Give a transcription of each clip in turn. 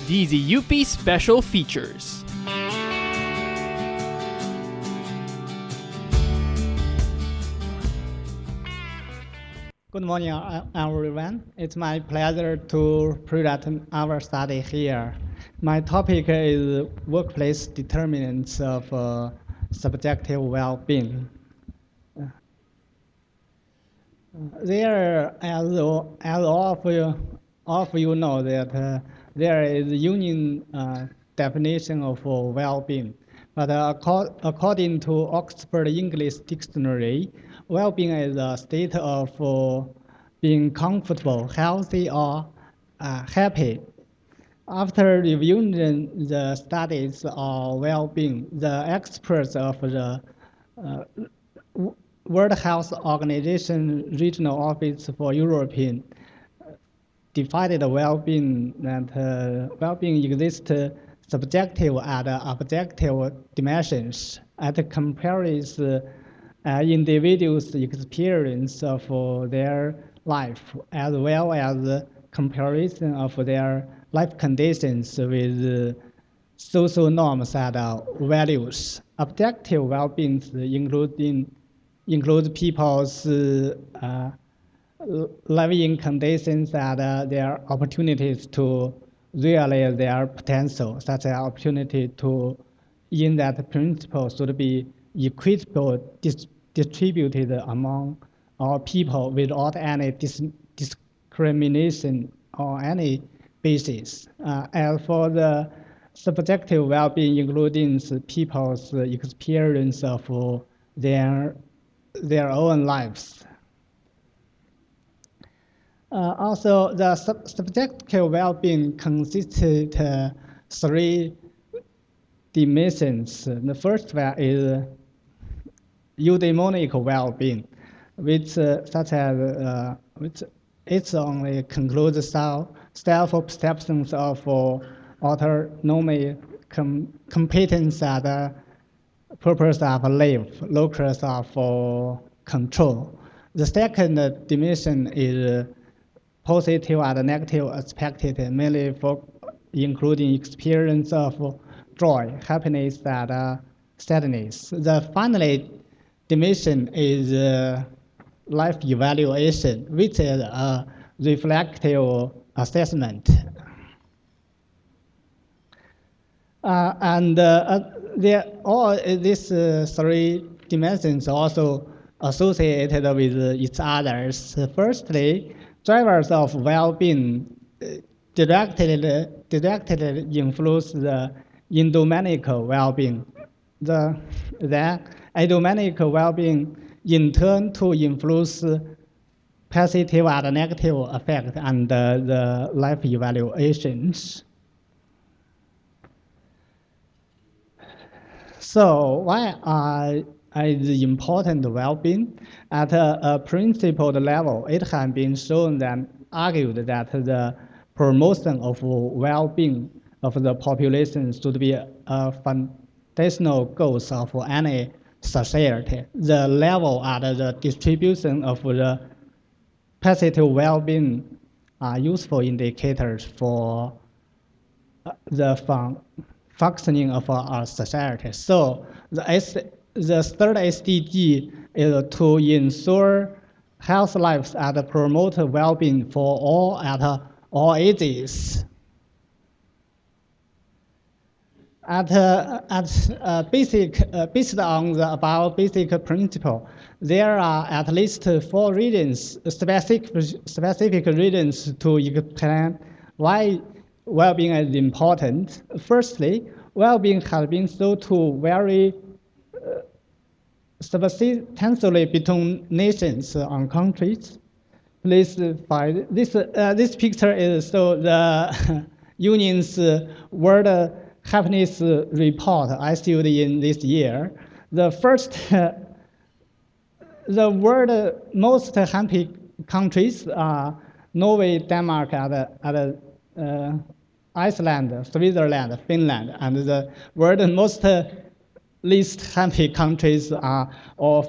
DZUP special features. Good morning, everyone. It's my pleasure to present our study here. My topic is workplace determinants of subjective well-being. There, as all of you know, that there is a union definition of well-being. But according to Oxford English Dictionary, well-being is a state of being comfortable, healthy, or happy. After reviewing the studies of well-being, the experts of the World Health Organization Regional Office for European divided well-being that well-being exists subjective and objective dimensions. It compares individuals' experience of their life as well as comparison of their life conditions with social norms and values. Objective well-being includes people's living conditions and their opportunities to realize their potential. Such an opportunity to, in that principle, should be equitable, distributed among all people without any discrimination on any basis. As for the subjective well-being, including people's experience of their own lives. Also, the subjective well-being consisted of three dimensions. The first one is eudaimonic well-being, which it only concludes self-perceptions of autonomy, competence, and purpose of life, locus of control. The second dimension is positive and negative aspects, mainly for including experience of joy, happiness, and sadness. The final dimension is life evaluation, which is a reflective assessment. All these three dimensions also associated with each other. Firstly, drivers of well-being directly influence the eudaimonic well-being. The eudaimonic well-being in turn to influence positive and negative effects and the life evaluations. So why is important well-being? At a principled level, it has been shown and argued that the promotion of well-being of the population should be a foundational goal of any society. The level and the distribution of the positive well-being are useful indicators for the functioning of our society. So the third SDG is to ensure healthy lives and promote well-being for all at all ages. Based on the above basic principle, there are at least 4 reasons, specific reasons to explain why well-being is important. Firstly, well-being has been shown to vary substantially between nations and countries. Please find this picture is so the Union's World Happiness Report issued in this year. The world most happy countries are Norway, Denmark, and Iceland, Switzerland, Finland, and the world most least happy countries are all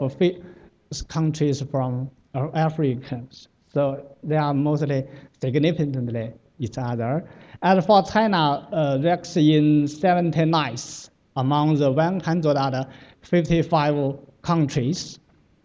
countries from Africa. So they are mostly significantly each other. And for China, ranks in 79th among the 155 countries.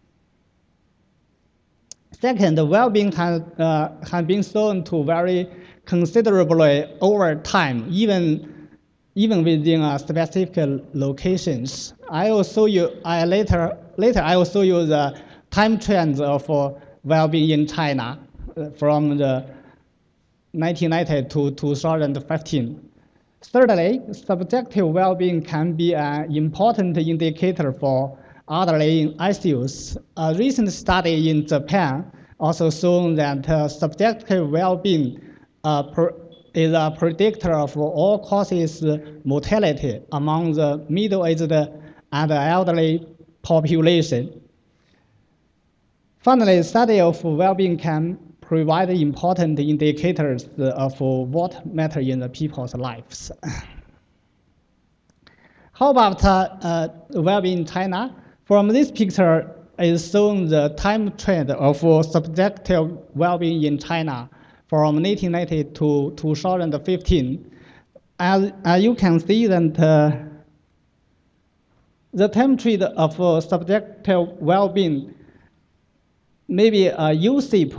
Second, well-being has been shown to vary considerably over time, even within specific locations. I will show you later. I will show you the time trends of well-being in China from the 1990 to 2015. Thirdly, subjective well-being can be an important indicator for underlying issues. A recent study in Japan also shown that subjective well-being is a predictor of all causes mortality among the middle-aged and elderly population. Finally, study of well-being can provide important indicators of what matters in the people's lives. How about well-being in China? From this picture is shown the time trend of subjective well-being in China from 1990 to 2015. As you can see that the time trend of subjective well-being maybe a U-shape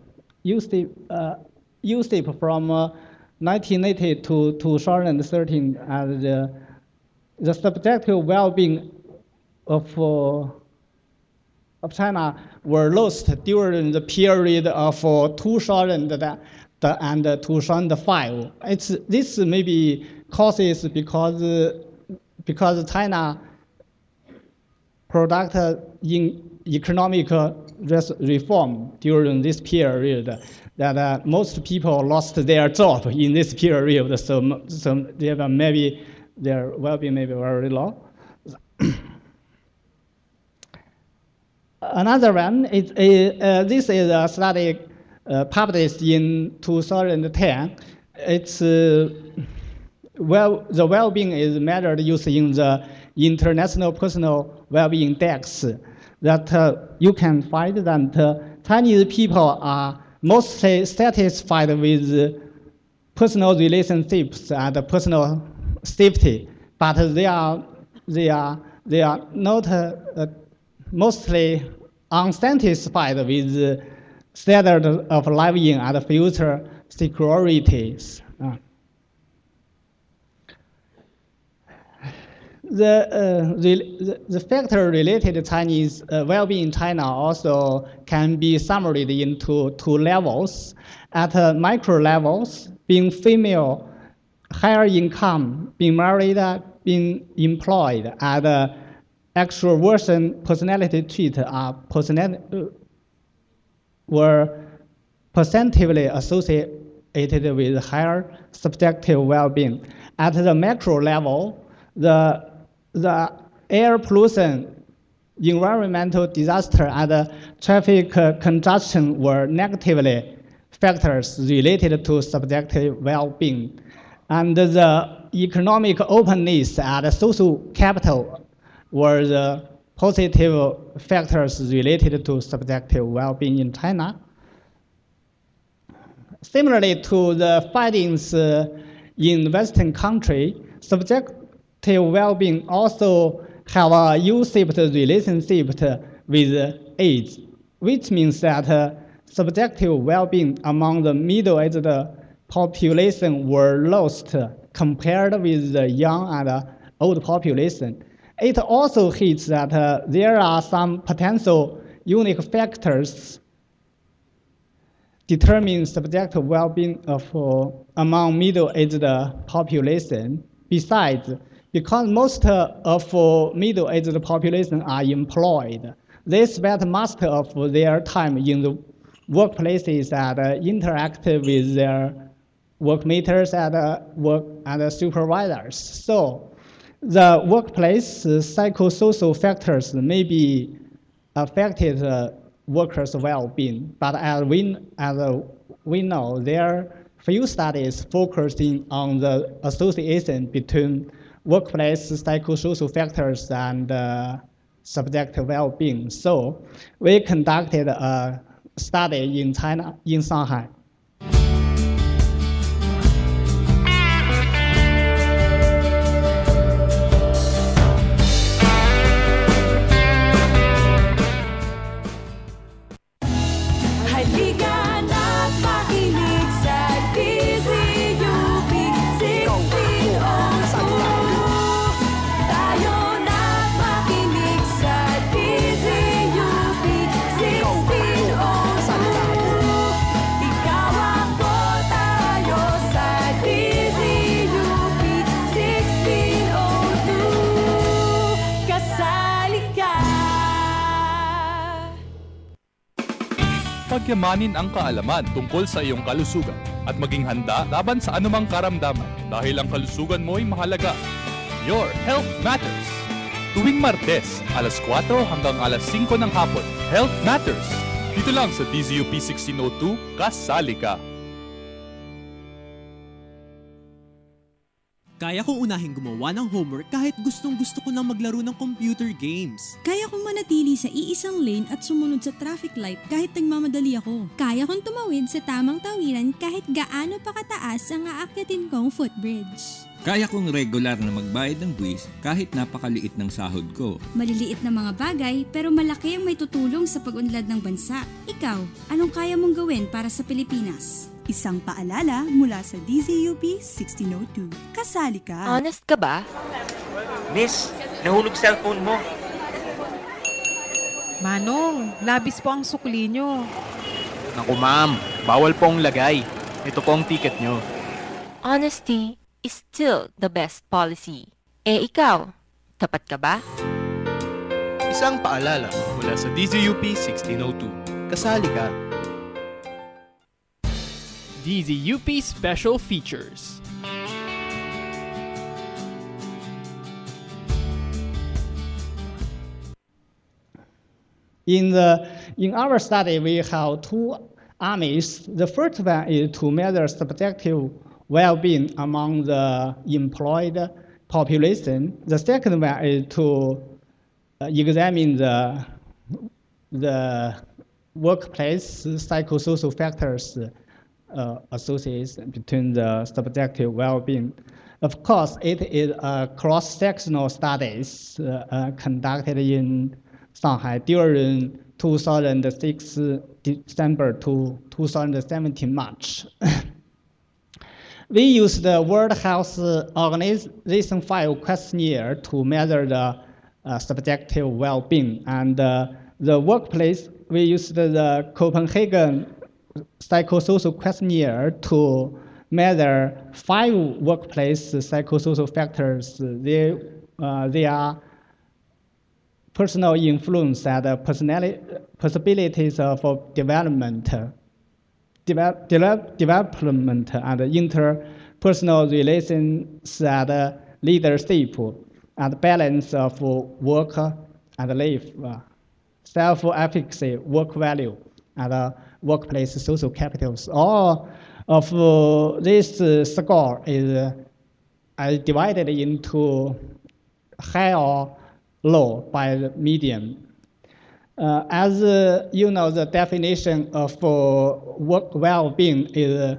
from 1980 to 2013 as the subjective well-being of China were lost during the period of 2000 and 2005. This maybe causes because China product in economic reform during this period that most people lost their job in this period, so maybe their well-being may be very low. Another one is this is a study published in 2010. It's the well-being is measured using the International Personal Well-being Index. That you can find that Chinese people are mostly satisfied with personal relationships and personal safety, but they are not mostly unsatisfied with standard of living and future securities. The factor related to Chinese well-being in China also can be summarized into two levels. At micro levels, being female, higher income, being married, being employed, and extroversion personality traits were percentively associated with higher subjective well-being. At the macro level, the air pollution, environmental disaster, and traffic congestion were negatively factors related to subjective well-being. And the economic openness and social capital were the positive factors related to subjective well-being in China. Similarly to the findings in Western countries, subjective well-being also have a U-shaped relationship with age, which means that subjective well-being among the middle-aged population were lost compared with the young and old population. It also hits that there are some potential unique factors determine subjective well-being of among middle-aged population. Besides, because most of middle-aged population are employed, they spend most of their time in the workplaces and interact with their workmates and supervisors. So the workplace psychosocial factors may be affected workers' well-being, but as we know, there are few studies focusing on the association between workplace psychosocial factors and subjective well-being. So we conducted a study in China, in Shanghai. pagyamanin ang kaalaman tungkol sa iyong kalusugan at maging handa laban sa anumang karamdaman dahil ang kalusugan mo ay mahalaga. Your Health Matters. Tuwing Martes, alas 4 hanggang alas 5 ng hapon. Health Matters. Dito lang sa DZUP 1602, kasali ka. Kaya kong unahing gumawa ng homework kahit gustong-gusto ko nang maglaro ng computer games. Kaya kong manatili sa iisang lane at sumunod sa traffic light kahit nagmamadali ako. Kaya kong tumawid sa tamang tawiran kahit gaano pa kataas ang aakyatin kong footbridge. Kaya kong regular na magbayad ng buwis kahit napakaliit ng sahod ko. Maliliit na mga bagay pero malaki ang may tutulong sa pag-unlad ng bansa. Ikaw, anong kaya mong gawin para sa Pilipinas? Isang paalala mula sa DZUP 1602. Kasali ka. Honest ka ba? Miss, nahulog cellphone mo. Manong, labis po ang sukli nyo. Naku ma'am, bawal pong lagay. Ito po ang ticket nyo. Honesty is still the best policy. Eh ikaw, tapat ka ba? Isang paalala mula sa DZUP 1602. Kasali ka. DZUP Special Features. In our study, we have two armies. The first one is to measure subjective well-being among the employed population. The second one is to examine the workplace psychosocial factors association between the subjective well-being. Of course, it is a cross-sectional studies conducted in Shanghai during 2006 December to 2017 March. We used the World Health Organization 5 questionnaire to measure the subjective well-being, and the workplace, we used the Copenhagen psychosocial questionnaire to measure 5 workplace psychosocial factors. They are personal influence and possibilities of development and interpersonal relations and leadership and balance of work and life, self-efficacy, work value, and workplace social capitals. All of this score is divided into high or low by the median. As you know, the definition of work well-being is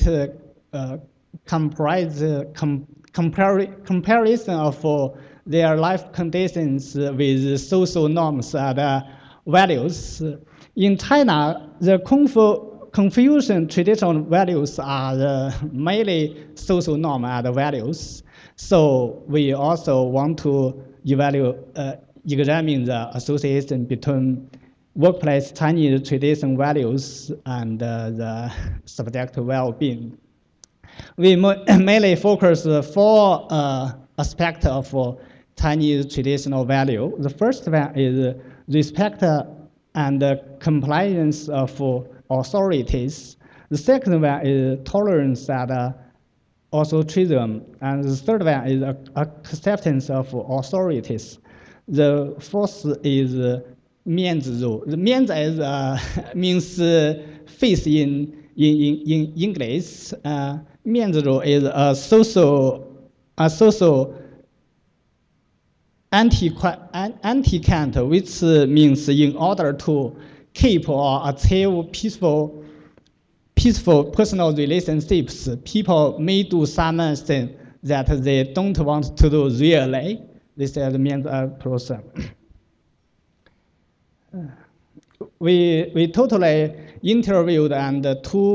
comparison of their life conditions with social norms and values. In China, the Confucian traditional values are mainly social norms and values. So we also want to examine the association between workplace Chinese traditional values and the subjective well-being. We mainly focus 4 aspects of Chinese traditional value. The first one is respect and compliance of authorities. The second one is tolerance and altruism. And the third one is acceptance of authorities. The fourth is 面子肉. The 面子 is means face in English. 面子肉 is a social anti-cant, which means in order to keep or achieve peaceful personal relationships, people may do something that they don't want to do really. This is the means person. We totally interviewed and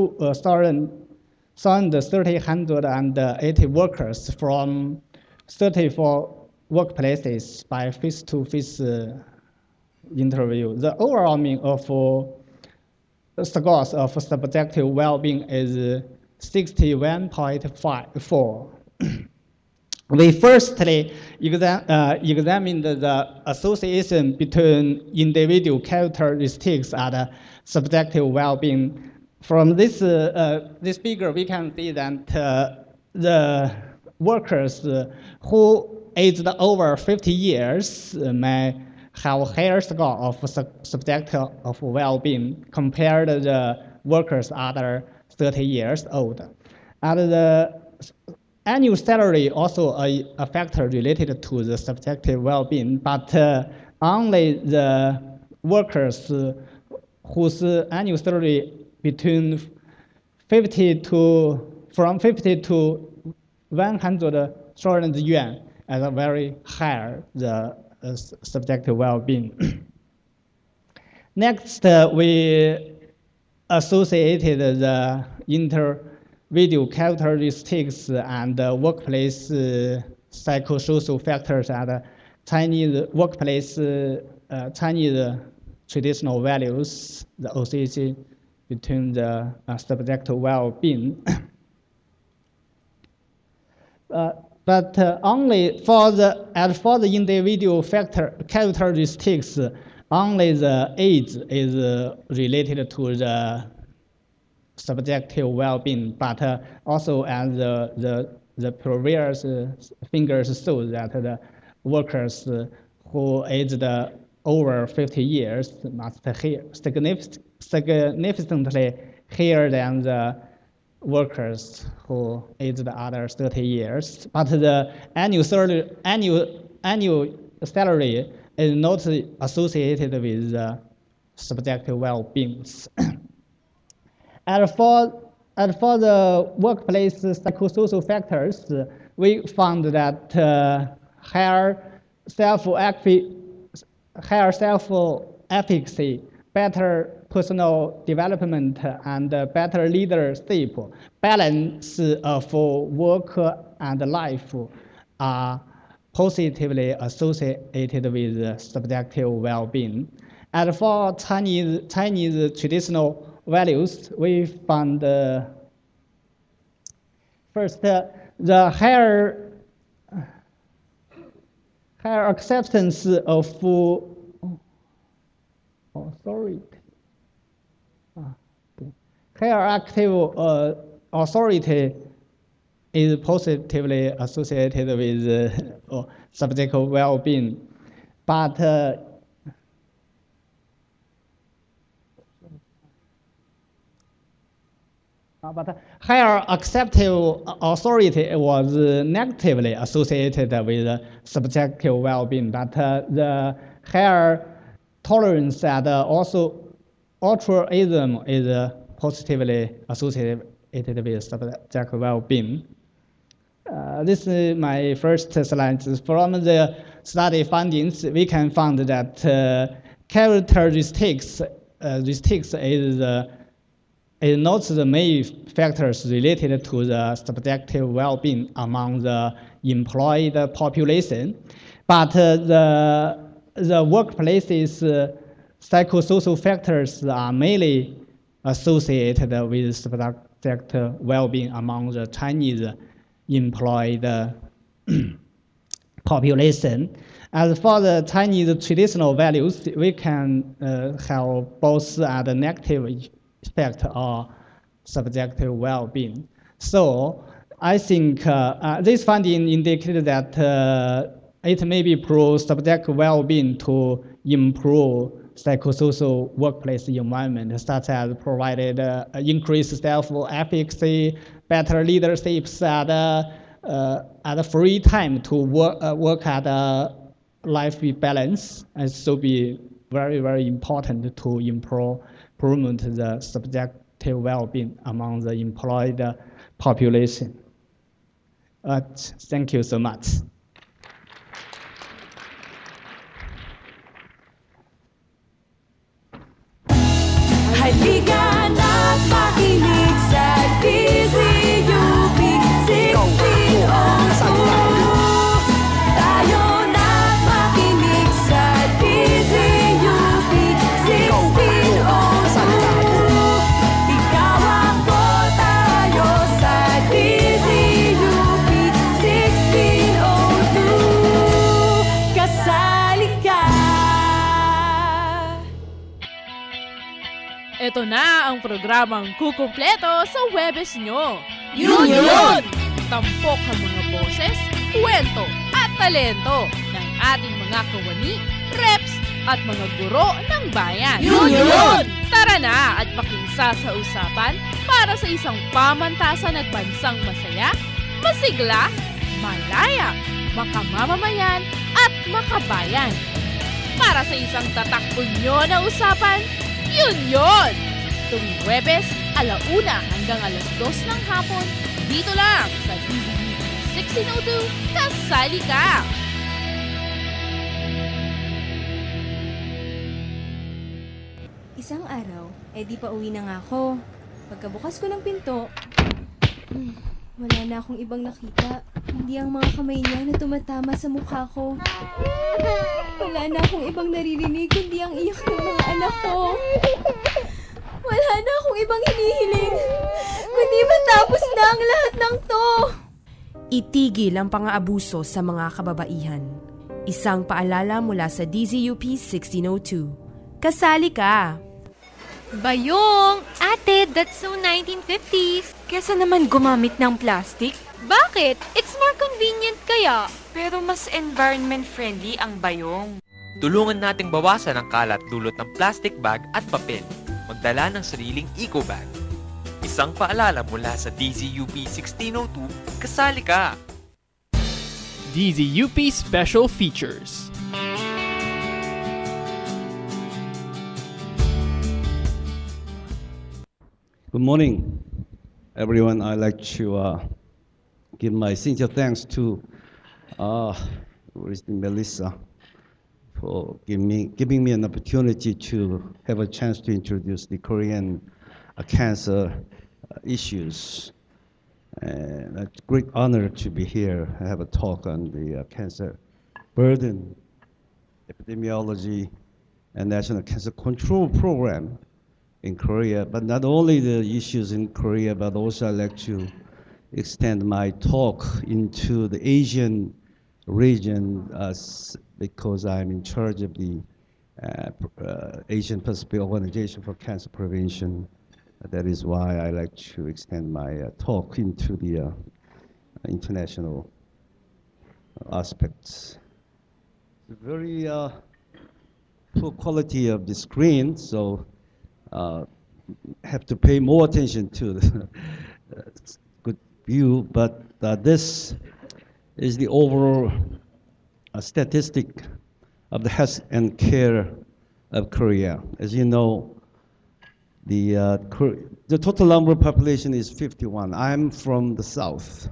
2,380 workers from 34 workplaces by face-to-face interview. The overall mean of scores of subjective well-being is 61.54. We firstly examined the association between individual characteristics and subjective well-being. From this figure, we can see that the workers who aged over 50 years may have a higher score of subjective of well-being compared to the workers under 30 years old. And the annual salary also a factor related to the subjective well-being, but only the workers whose annual salary from 50 to 100,000 yuan as a very higher the subjective well-being. Next, we associated the individual characteristics and workplace psychosocial factors and Chinese workplace Chinese traditional values, the association between the subjective well-being. But only for the individual characteristics, only the age is related to the subjective well-being. But also, as the previous figures show, that the workers who aged over 50 years must significantly higher than the workers who aged under 30 years. But the annual salary is not associated with subjective well-being. And for the workplace psychosocial factors, we found that higher self-efficacy, better personal development, and better leadership, balance of work and life are positively associated with subjective well-being. And for Chinese traditional values, we found first the higher acceptance of authority. Higher active authority is positively associated with subjective well-being, but higher acceptive authority was negatively associated with subjective well-being, but the higher tolerance and also altruism is positively associated with subjective well-being. This is my first slide. From the study findings, we can find that characteristics is not the main factors related to the subjective well-being among the employed population, but the workplace's psychosocial factors are mainly associated with subjective well-being among the Chinese employed population. As for the Chinese traditional values, we can have both the negative effect or subjective well-being. So I think this finding indicated that it may be pro-subjective well-being to improve psychosocial workplace environment, such as provided increased self-efficacy, better leadership, and free time to work at life balance, and so be very, very important to promote the subjective well-being among the employed population. Thank you so much. Halika na't makinig sa DZUP 1602. Tayo na't makinig sa DZUP 1602. Ikaw ako, tayo sa DZUP 1602. ang programang kukumpleto sa Webes nyo. Yun! Tampok ang mga boses, kwento at talento ng ating mga kawani, reps at mga guro ng bayan. Yun! Tara na at pakisa sa usapan para sa isang pamantasan at bansang masaya, masigla, malaya, makamamamayan at makabayan. Para sa isang tatakbo nyo na usapan, yun! Tuwing Huwebes, 1:00 hanggang 2:00 ng hapon, dito lang sa DZUP 1602, kasali ka! Isang araw, di pa uwi na nga ako. Pagkabukas ko ng pinto, wala na akong ibang nakita. Hindi ang mga kamay niya na tumatama sa mukha ko. Wala na akong ibang naririnig kundi ang iyak ng mga anak ko. Wala na akong ibang hinihiling kundi matapos na ang lahat ng to. Itigil ang pang-aabuso sa mga kababaihan. Isang paalala mula sa DZUP 1602. Kasali ka! Bayong! Ate, that's so 1950s. Kesa naman gumamit ng plastic. Bakit? It's more convenient kaya. Pero mas environment-friendly ang bayong. Tulungan nating bawasan ang kalat dulot ng plastic bag at papel. Magdala ng sariling eco bag. Isang paalala mula sa DZUP 1602, kasali ka! DZUP Special Features. Good morning, everyone. I'd like to give my sincere thanks to Melissa for giving me an opportunity to have a chance to introduce the Korean cancer issues. And it's a great honor to be here. I have a talk on the cancer burden, epidemiology, and National Cancer Control Program in Korea, but not only the issues in Korea, but also I'd like to extend my talk into the Asian region because I'm in charge of the Asian Pacific Organization for Cancer Prevention. That is why I like to extend my talk into the international aspects. Very poor quality of the screen, so have to pay more attention to the good view, but this is the overall statistic of the health and care of Korea. As you know, the total number of population is 51. I'm from the south,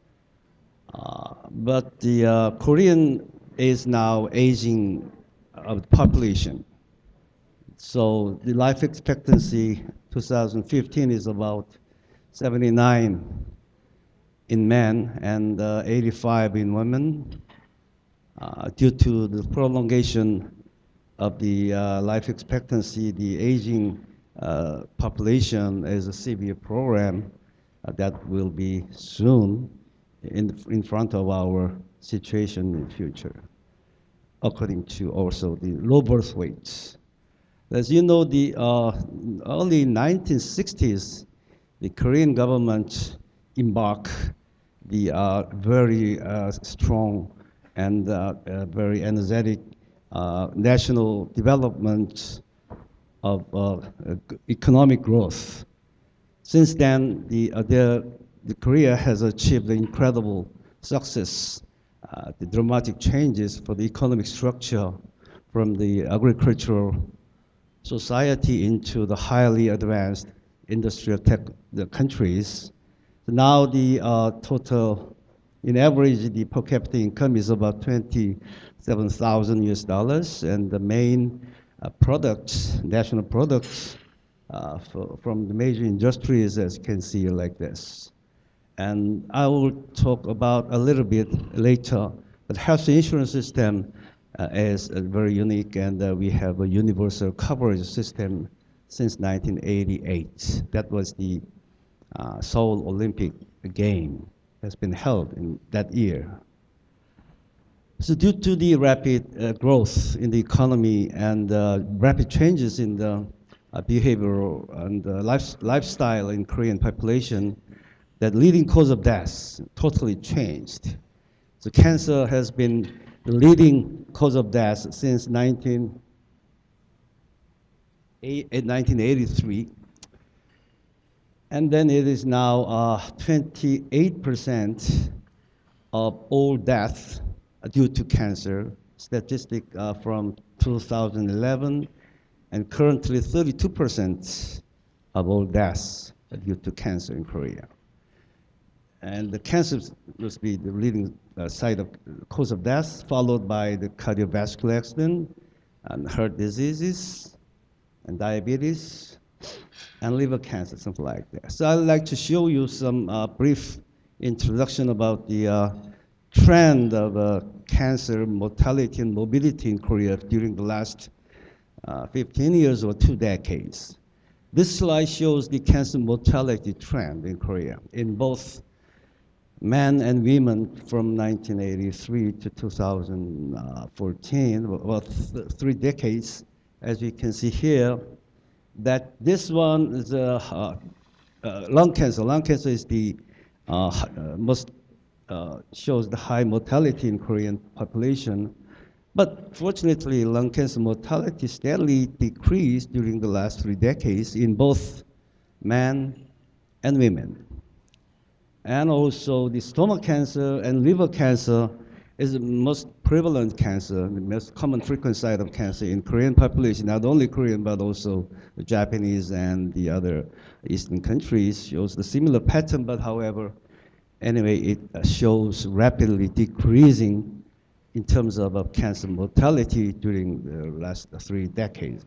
but the Korean is now aging of the population. So the life expectancy 2015 is about 79 in men and 85 in women. Due to the prolongation of the life expectancy, the aging population is a severe program that will be soon in front of our situation in the future, according to also the low birth weights. As you know, the early 1960s, the Korean government embarked the very strong and very energetic national development of economic growth. Since then, the Korea has achieved incredible success, the dramatic changes for the economic structure from the agricultural society into the highly advanced industrial countries. Now the total, in average, the per capita income is about $27,000, and the main products, national products from the major industries, as you can see, like this. And I will talk about a little bit later, but health insurance system is very unique, and we have a universal coverage system since 1988. That was the Seoul Olympic game has been held in that year. So due to the rapid growth in the economy and rapid changes in the behavioral and lifestyle in Korean population, that leading cause of death totally changed. So cancer has been the leading cause of death since 1983. And then it is now 28% of all deaths due to cancer, statistic from 2011, and currently 32% of all deaths are due to cancer in Korea. And the cancer must be the leading cause of death, followed by the cardiovascular accident and heart diseases and diabetes and liver cancer, something like that. So I'd like to show you some brief introduction about the trend of cancer mortality and morbidity in Korea during the last 15 years or 2 decades. This slide shows the cancer mortality trend in Korea in both men and women from 1983 to 2014, well, 3 decades. As you can see here, that this one is lung cancer. Lung cancer is the most shows the high mortality in Korean population. But fortunately, lung cancer mortality steadily decreased during the last 3 decades in both men and women. And also the stomach cancer and liver cancer is the most prevalent cancer, the most common frequent site of cancer in Korean population, not only Korean, but also the Japanese and the other Eastern countries shows the similar pattern, but however, anyway, it shows rapidly decreasing in terms of cancer mortality during the last 3 decades.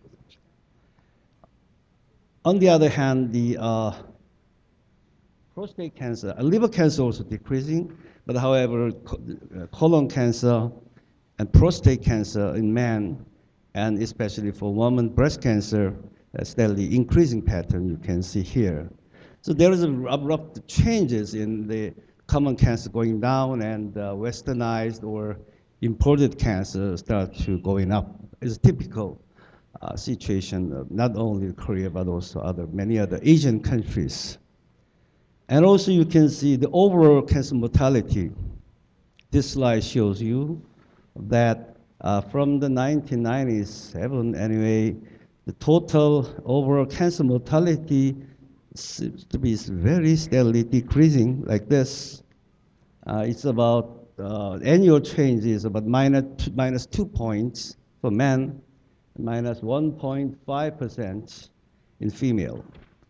On the other hand, the prostate cancer, liver cancer also decreasing, but however, colon cancer and prostate cancer in men, and especially for women, breast cancer, steadily increasing pattern you can see here. So there is abrupt changes in the common cancer going down, and westernized or imported cancer start to going up. It's a typical situation of not only Korea, but also many other Asian countries. And also you can see the overall cancer mortality. This slide shows you that from the 1997, anyway, the total overall cancer mortality seems to be very steadily decreasing like this. It's about, annual change is about minus 2 points for men, minus 1.5% in female.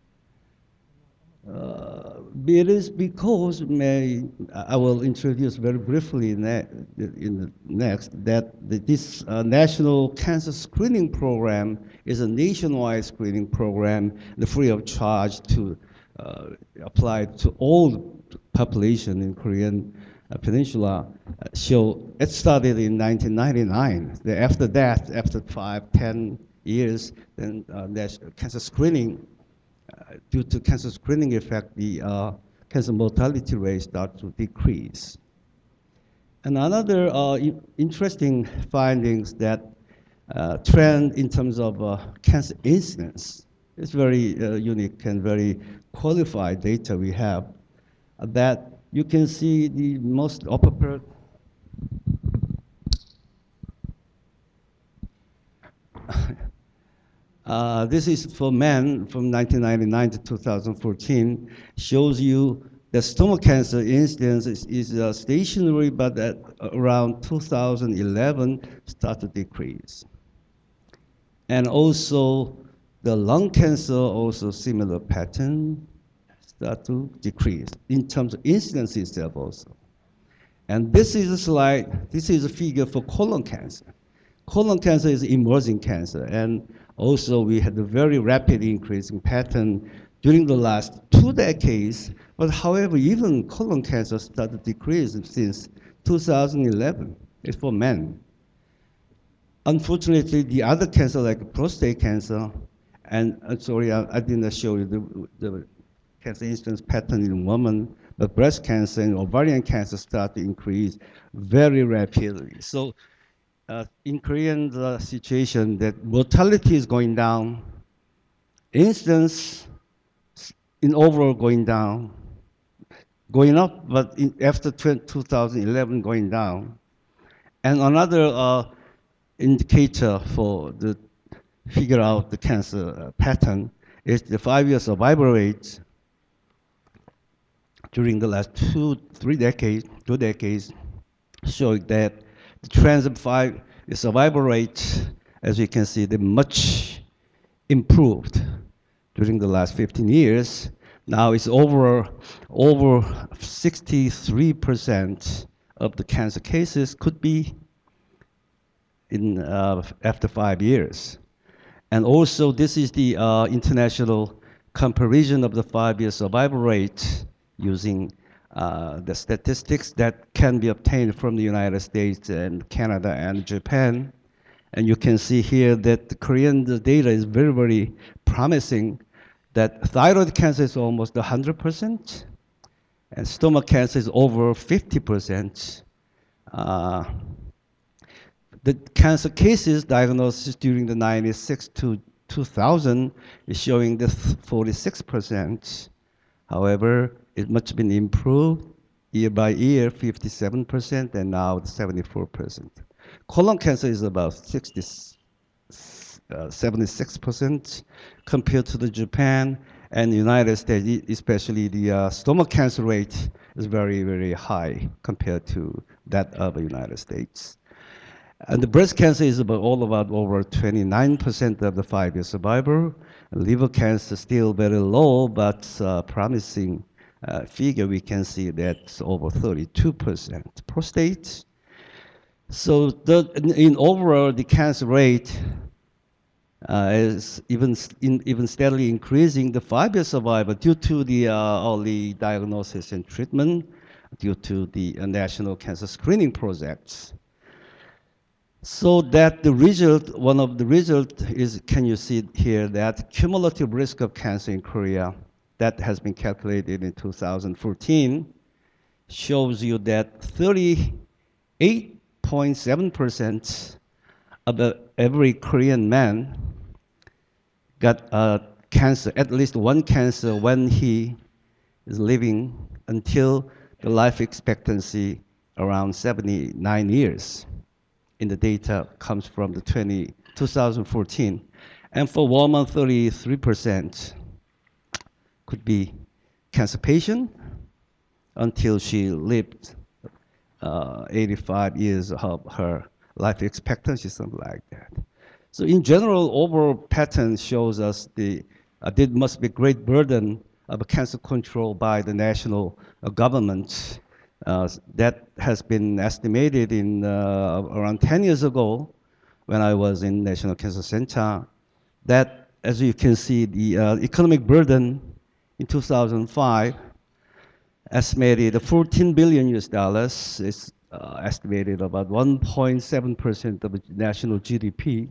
It is because, I will introduce very briefly in the next, that this National Cancer Screening Program is a nationwide screening program, free of charge to apply to all population in Korean Peninsula. It started in 1999. After that, after 5-10 years, then cancer screening, due to cancer screening effect, the cancer mortality rate start to decrease. And another interesting findings that trend in terms of cancer incidence is very unique and very qualified data we have, that you can see the most upper part. This is for men from 1999 to 2014, shows you the stomach cancer incidence is stationary, but at around 2011 start to decrease. And also the lung cancer, also similar pattern, start to decrease in terms of incidence itself also. And this is a slide, this is a figure for colon cancer. Colon cancer is emerging cancer, and also we had a very rapid increasing pattern during the last 2 decades, but however, even colon cancer started to decrease since 2011. It's for men. Unfortunately, the other cancer like prostate cancer, and sorry, I didn't show you the cancer incidence pattern in women, but breast cancer and ovarian cancer start to increase very rapidly. So in Korean, the situation that mortality is going down, instance, in overall going up, but after 2011 going down. And another indicator for the figure out the cancer pattern is the 5-year survival rate during the last 2 decades, showing that the trends of 5-year survival rate, as you can see, they much improved during the last 15 years. Now it's over 63% of the cancer cases could be in after 5 years. And also this is the international comparison of the 5-year survival rate using the statistics that can be obtained from the United States and Canada and Japan. And you can see here that the Korean data is very, very promising, that thyroid cancer is almost 100%, and stomach cancer is over 50%. The cancer cases diagnosis during the 96 to 2000 is showing the 46%. However, it much been improved year by year, 57%, and now 74%. Colon cancer is about 76% compared to the Japan and the United States, especially the stomach cancer rate is very, very high compared to that of the United States. And the breast cancer is about over 29% of the 5-year survival. Liver cancer still very low, but promising figure we can see that's over 32%. Prostate. So in overall, the cancer rate is even steadily increasing. The 5-year survival due to the early diagnosis and treatment, due to the national cancer screening projects. So that the result, one of the results is, can you see here, that cumulative risk of cancer in Korea that has been calculated in 2014 shows you that 38.7% of every Korean man got cancer, at least one cancer, when he is living until the life expectancy around 79 years. In the data comes from the 2014. And for women, 33% could be cancer patient until she lived 85 years of her life expectancy, something like that. So in general, overall pattern shows us there must be great burden of cancer control by the national government. That has been estimated in around 10 years ago when I was in National Cancer Center, that, as you can see, the economic burden in 2005 estimated $14 billion US. It's estimated about 1.7% of the national GDP.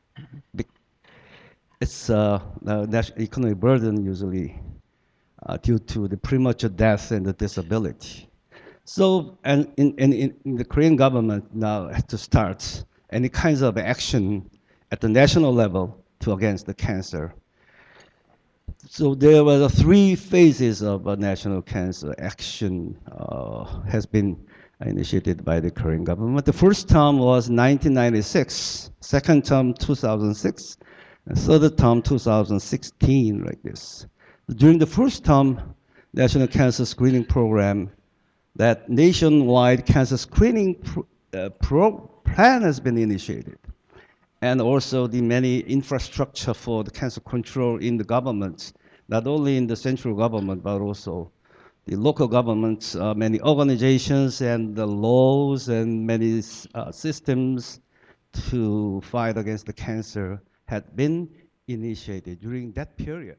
It's national economic burden usually due to the premature death and the disability. So, and in the Korean government now has to start any kinds of action at the national level to against the cancer. So there were 3 phases of national cancer action has been initiated by the Korean government. The first term was 1996, second term 2006, and third term 2016, like this. During the first term, National Cancer Screening Program, that nationwide cancer screening plan has been initiated. And also the many infrastructure for the cancer control in the government, not only in the central government, but also the local governments, many organizations and the laws and many systems to fight against the cancer had been initiated during that period.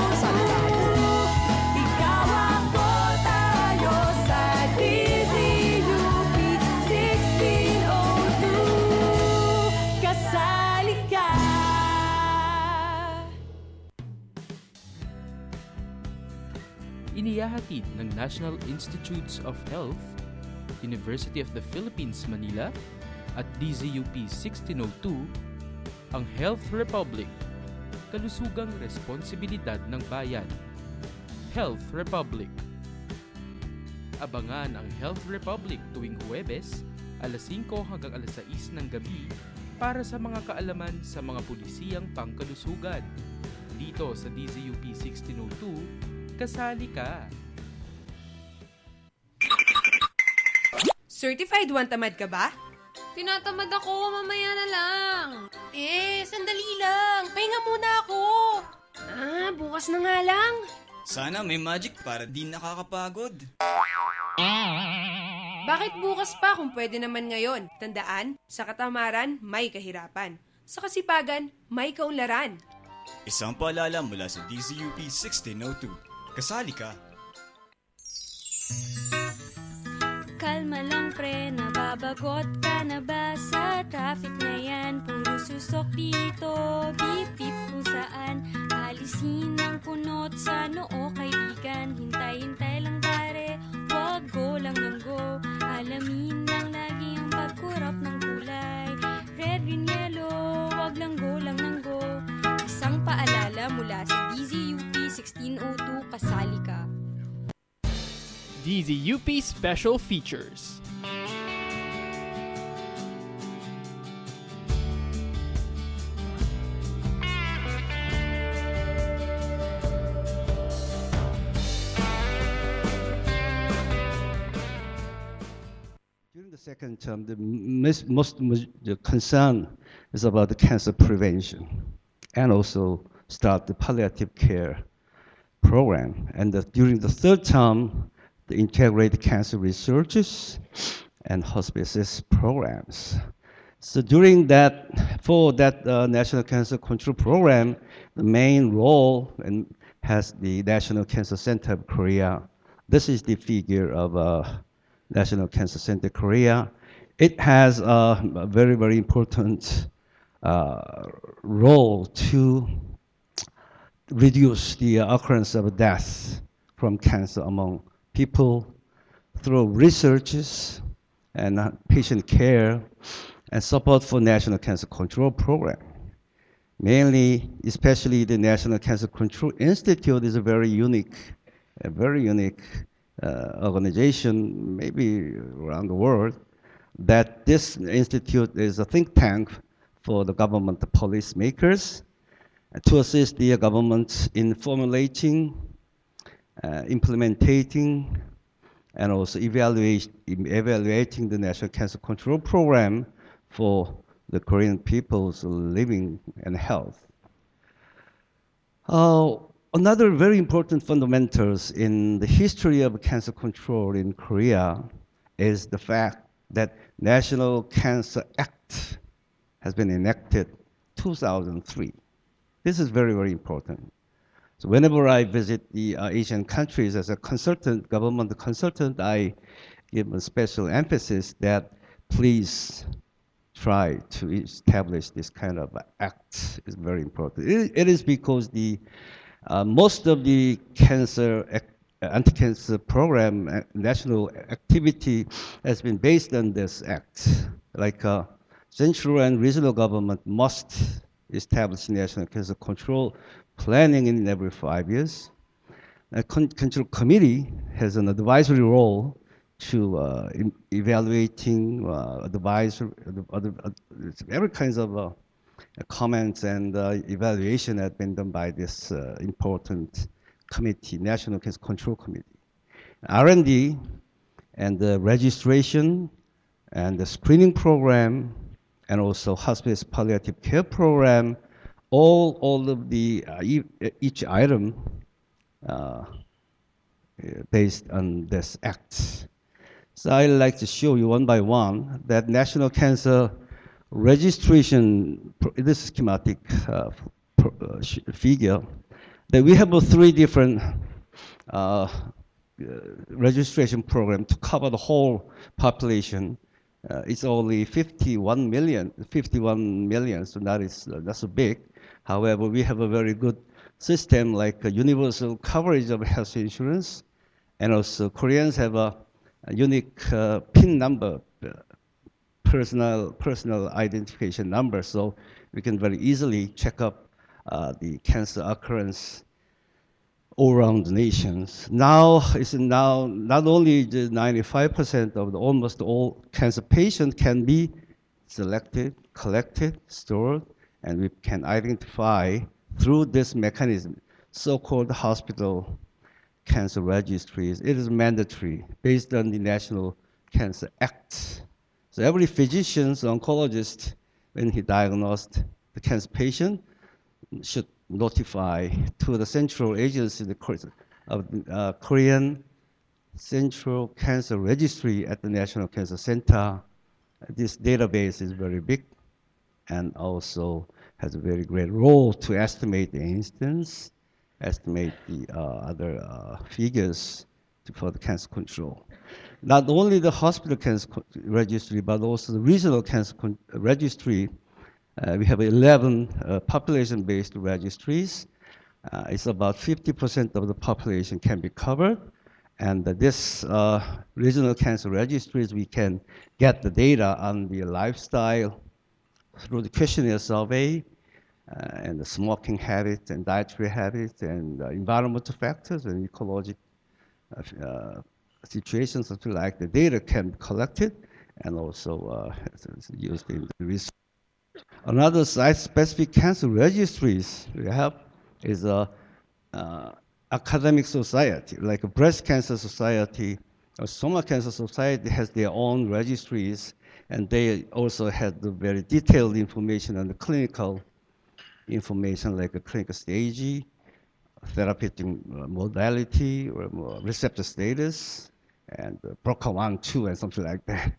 Ikaw ako, tayo sa DZUP. inihahatid ng National Institutes of Health, University of the Philippines, Manila, at DZUP 1602, ang Health Republic, kalusugang responsibilidad ng bayan. Health Republic. Abangan ang Health Republic tuwing Huwebes, alas 5 hanggang alas 6 ng gabi para sa mga kaalaman sa mga pulisiyang pangkalusugan. Dito sa DZUP 1602, kasali ka! Certified one tamad ka ba? Tinatamad ako, mamaya na lang. Sandali lang. Pahinga muna ako. Bukas na nga lang. Sana may magic para di nakakapagod. Bakit bukas pa kung pwede naman ngayon? Tandaan, sa katamaran, may kahirapan. Sa kasipagan, may kaunlaran. Isang paalala mula sa DZUP 1602. Kasali ka! Kalma lang pre, nababagot ka na ba sa traffic na yan? Puro susok dito, beep beep kung saan. Alisin ang punot sa noo kaibigan. Hintay-hintay lang pare, wag go lang ng go. Alamin lang lagi ang pagkurap ng kulay. Red, green, yellow, wag lang go lang ng go. Isang paalala mula sa DZUP 1602, kasali ka. DZUP Special Features. During the second term, the the concern is about the cancer prevention and also start the palliative care program. And during the third term, the integrated cancer researches and hospices programs. So during that, for that National Cancer Control Program, the main role has the National Cancer Center of Korea. This is the figure of National Cancer Center Korea. It has a very, very important role to reduce the occurrence of death from cancer among people through researches and patient care and support for National Cancer Control Program. Mainly, especially the National Cancer Control Institute is a very unique organization, maybe around the world, that this institute is a think tank for the government policymakers to assist the government in formulating, implementing, and also evaluating the National Cancer Control Program for the Korean people's living and health. Another very important fundamentals in the history of cancer control in Korea is the fact that National Cancer Act has been enacted 2003. This is very, very important. So whenever I visit the Asian countries as a consultant, government consultant, I give a special emphasis that please try to establish this kind of act. Is very important. It is because the most of the anti-cancer program, national activity has been based on this act. Like central and regional government must establish national cancer control planning in every 5 years. A control committee has an advisory role to evaluating, advise, every kinds of comments and evaluation has been done by this important committee, National Cancer Control Committee. R&D and the registration and the screening program and also hospice palliative care program, all of the each item based on this act. So I'd like to show you one by one that National Cancer registration, this schematic figure, that we have three different registration program to cover the whole population. It's only 51 million, so that is not so big. However, we have a very good system like a universal coverage of health insurance, and also Koreans have a unique PIN number, personal identification number, so we can very easily check up the cancer occurrence all around the nations. Now, not only the 95% of almost all cancer patients can be selected, collected, stored, and we can identify through this mechanism, so-called hospital cancer registries. It is mandatory based on the National Cancer Act. So every physician, oncologist, when he diagnosed the cancer patient, should notify to the central agency of the Korean Central Cancer Registry at the National Cancer Center. This database is very big and also has a very great role to estimate the incidence, estimate the other figures for the cancer control. Not only the hospital cancer registry, but also the regional cancer registry. We have 11 population-based registries. It's about 50% of the population can be covered. And this regional cancer registries, we can get the data on the lifestyle through the questionnaire survey, and the smoking habits and dietary habits and environmental factors and ecologic situations, something like the data can be collected and also used in the research. Another site-specific cancer registries we have is academic society, like a breast cancer society or stomach cancer society has their own registries, and they also have the very detailed information on the clinical information, like a clinical stage, therapeutic modality, or receptor status, and BRCA1, 2, and something like that.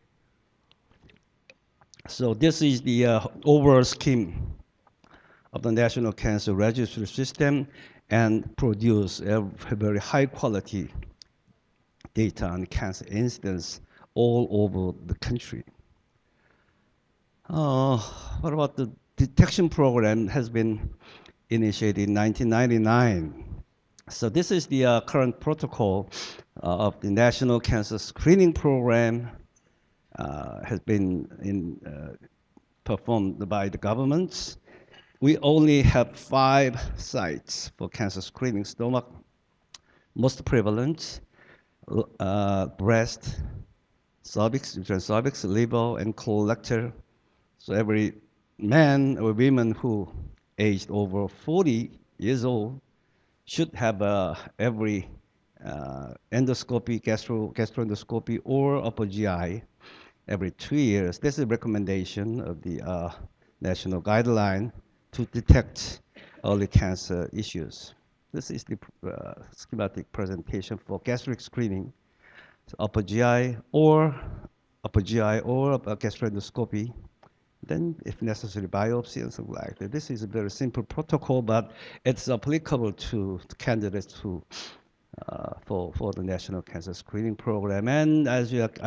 So this is the overall scheme of the National Cancer Registry System, and produce a very high quality data on cancer incidence all over the country. What about the detection program? Has been initiated in 1999. So this is the current protocol of the National Cancer Screening Program. Has been performed by the governments. We only have 5 sites for cancer screening: stomach, most prevalent, breast, cervix, cervix, liver, and colorectal. So every man or woman who aged over 40 years old should have every endoscopy, gastroendoscopy, or upper GI every 2 years. This is a recommendation of the national guideline to detect early cancer issues. This is the schematic presentation for gastric screening. So upper GI or gastroendoscopy. Then, if necessary, biopsy and something like that. This is a very simple protocol, but it's applicable to candidates who for the National Cancer Screening Program. And as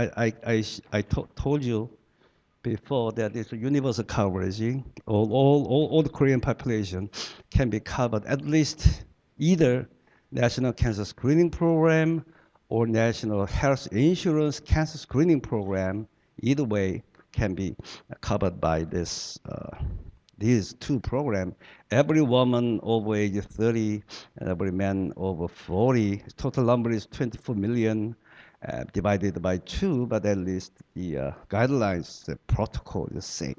I told you before, that it's a universal coverage. All the Korean population can be covered, at least either National Cancer Screening Program or National Health Insurance Cancer Screening Program. Either way can be covered by this these 2 programs. Every woman over age 30 and every man over 40, total number is 24 million, divided by 2, but at least the guidelines, the protocol is the same.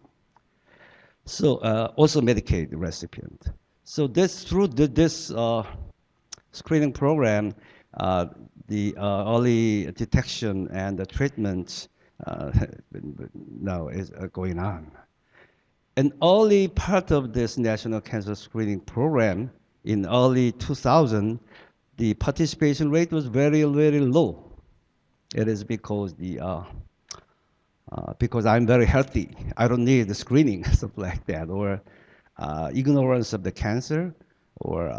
So also Medicaid recipient. So through this screening program, the early detection and the treatment now is going on. An early part of this National Cancer Screening Program in early 2000, the participation rate was very, very low. It is because because I'm very healthy, I don't need the screening, something like that, or ignorance of the cancer, or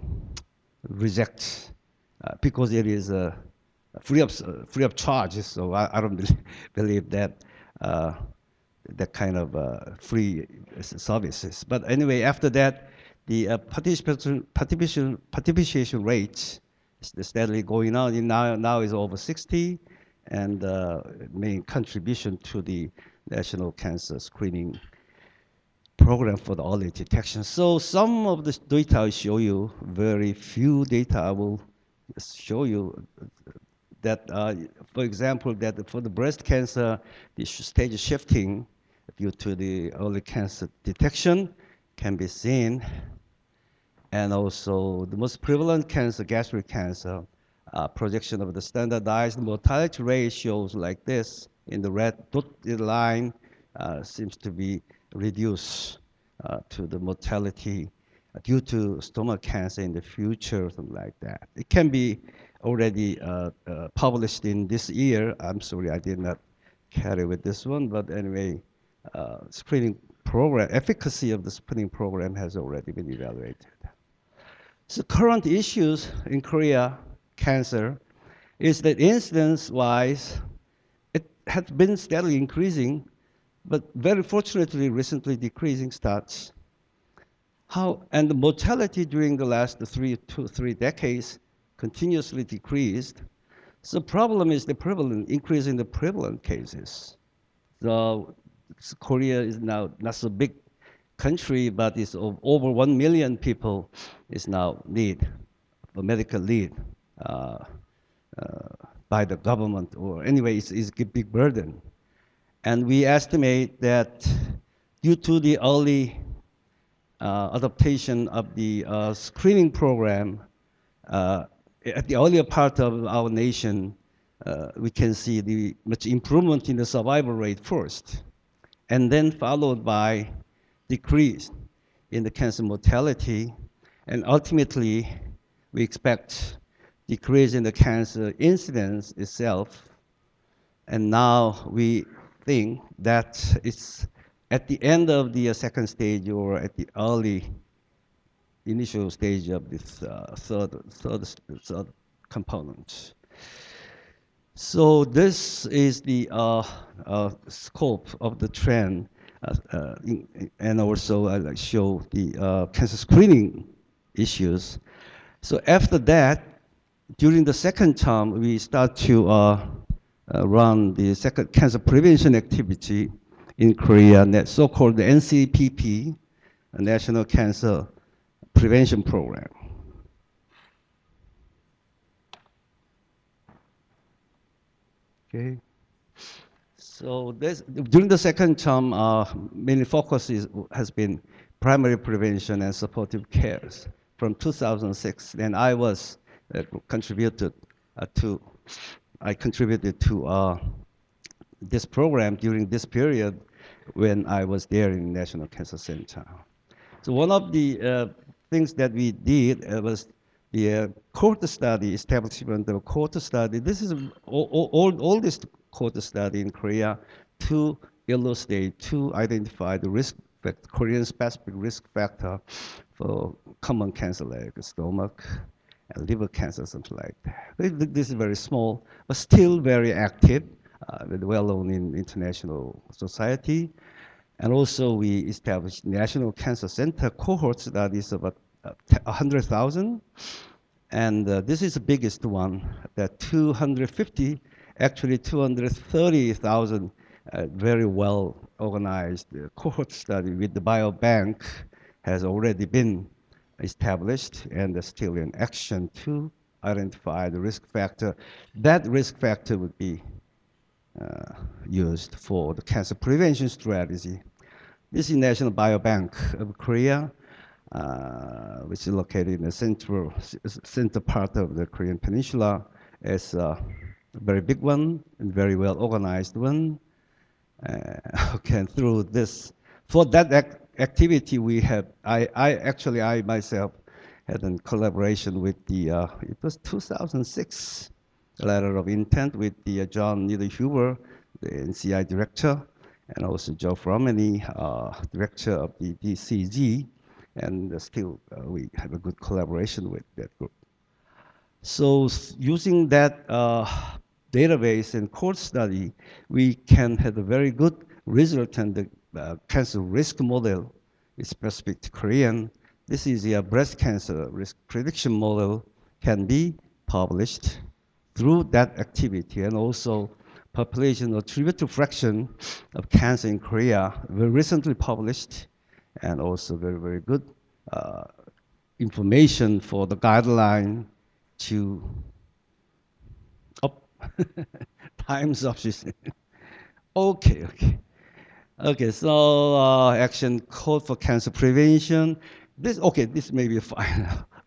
reject because it is free of charge. So I don't believe that that kind of free services. But anyway, after that, the participation rate is steadily going on. Now is over 60, and main contribution to the national cancer screening program for the early detection. So some of the data I show you, very few data I will show you that, for example, that for the breast cancer, the stage shifting due to the early cancer detection can be seen. And also the most prevalent cancer, gastric cancer, projection of the standardized mortality ratios like this in the red dotted line seems to be reduced to the mortality due to stomach cancer in the future, something like that. It can be already published in this year. I'm sorry I did not carry with this one, but anyway, screening program, efficacy of the screening program has already been evaluated. So current issues in Korea, cancer, is that incidence-wise, it has been steadily increasing, but very fortunately recently decreasing starts. And the mortality during the last 3 decades continuously decreased. So the problem is the increase in the prevalent cases. So Korea is now not so big country, but it's over 1 million people is now need a medical lead by the government, or anyway, it's a big burden. And we estimate that due to the early adaptation of the screening program, at the earlier part of our nation, we can see the much improvement in the survival rate first, and then followed by decrease in the cancer mortality, and ultimately we expect decrease in the cancer incidence itself. And now we think that it's at the end of the second stage or at the early initial stage of this third component. So this is the scope of the trend, and also I'll show the cancer screening issues. So after that, during the second term, we start to run the second cancer prevention activity in Korea, so-called the NCPP, National Cancer Prevention Program. Okay. So during the second term, main focus has been primary prevention and supportive cares from 2006. And I was contributed to this program during this period when I was there in National Cancer Center. So one of the things that we did was the cohort study, establishment of a cohort study. This is oldest cohort study in Korea to illustrate, to identify the risk factor, Korean specific risk factor for common cancer like stomach and liver cancer, something like that. This is very small, but still very active, well known in international society. And also we established National Cancer Center cohort studies about 100,000. And this is the biggest one, that 230,000 very well organized cohort study with the biobank has already been established and still in action to identify the risk factor. That risk factor would be used for the cancer prevention strategy. This is National Biobank of Korea, which is located in the center part of the Korean Peninsula. It's a very big one and very well organized one. Okay, and through this, for that activity we have, I myself had a collaboration with the, it was 2006, letter of intent with the John Niederhuber, the NCI director, and also Joe Fromany, director of the DCG, and still we have a good collaboration with that group. So using that database and cohort study, we can have a very good result, and the cancer risk model is specific to Korean this is a breast cancer risk prediction model can be published through that activity, and also population attributed fraction of cancer in Korea were recently published, and also very, very good information for the guideline to up time's up. Okay, so action code for cancer prevention. This may be fine.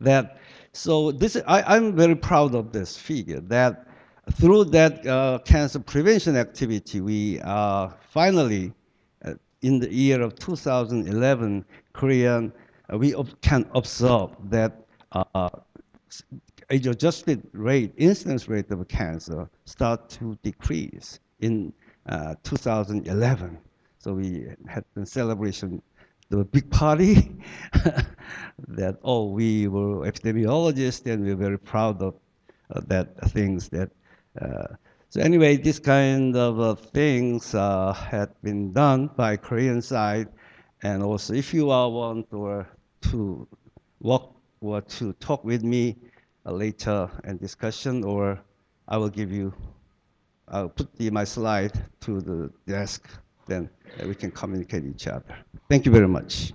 I'm very proud of this figure, that through that cancer prevention activity, we finally, in the year of 2011, we can observe that age-adjusted incidence rate of cancer start to decrease in 2011. So we had the celebration, the big party, that we were epidemiologists, and we're very proud of that things that. So anyway, this kind of things had been done by Korean side, and also if you want to walk or to talk with me later in discussion, or I'll put my slide to the desk, then we can communicate each other. Thank you very much.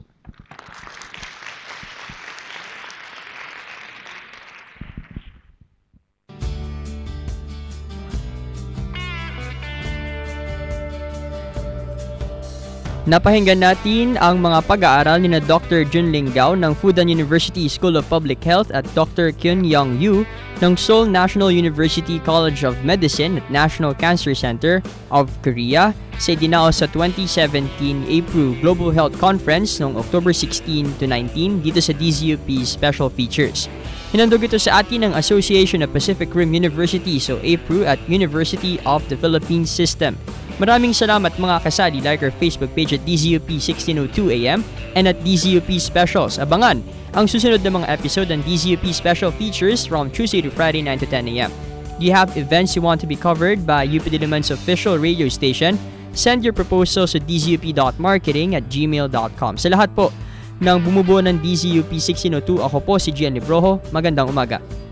Napahinggan natin ang mga pag-aaral ni na Dr. Junling Gao ng Fudan University School of Public Health at Dr. Kyun Young Yu ng Seoul National University College of Medicine at National Cancer Center of Korea sa idinaos sa 2017 APRU Global Health Conference noong October 16 to 19 dito sa DZUP Special Features. Hinandog ito sa atin ng Association of Pacific Rim Universities o APRU at University of the Philippines System. Maraming salamat mga kasali. Like our Facebook page at DZUP 1602 AM and at DZUP Specials. Abangan ang susunod na mga episode ng DZUP Special Features from Tuesday to Friday 9 to 10 AM. Do you have events you want to be covered by UP Diliman's official radio station? Send your proposals to dzup.marketing@gmail.com. Sa lahat po ng bumubuo ng DZUP 1602, ako po si Gian Librojo. Magandang umaga.